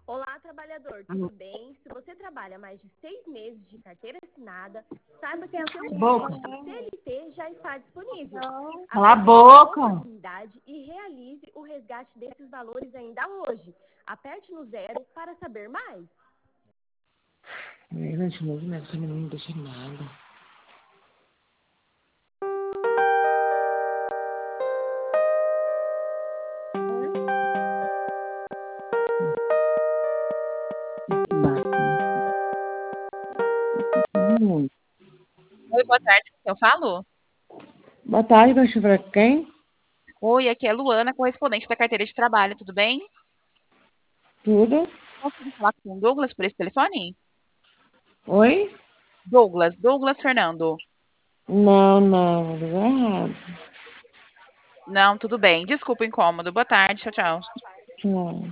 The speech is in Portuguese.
Olá, trabalhador, tudo bem? Se você trabalha mais de 6 meses de carteira assinada, saiba que o seu crédito CLT já está disponível. Cala a Aproveite a boca. oportunidade e realize o resgate desses valores ainda hoje. Aperte no 0 para saber mais. Gente, movimento, essa menina não deixa nada. Oi, boa tarde, com quem eu falo? Boa tarde, vai chover quem? Oi, aqui é Luana, correspondente da carteira de trabalho, tudo bem? Tudo? Consigo falar com o Douglas por esse telefone? Oi? Douglas Fernando. Não, ligou errado. Não, tudo bem. Desculpa o incômodo. Boa tarde, tchau, tchau. Tchau.